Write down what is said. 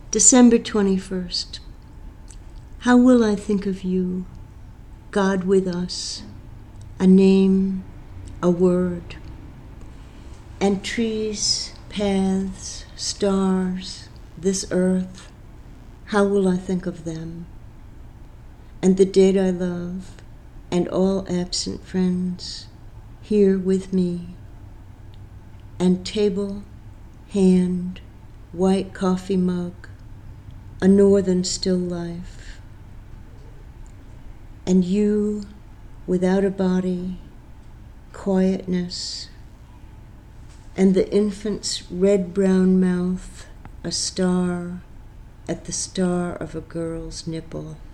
December 21st. How will I think of you, God with us, a name, a word, and trees, paths, stars, this earth, how will I think of them, and the dead I love, and all absent friends, here with me, and table, hand, white coffee mug, a northern still life, and you without a body, quietness, and the infant's red-brown mouth, a star at the star of a girl's nipple.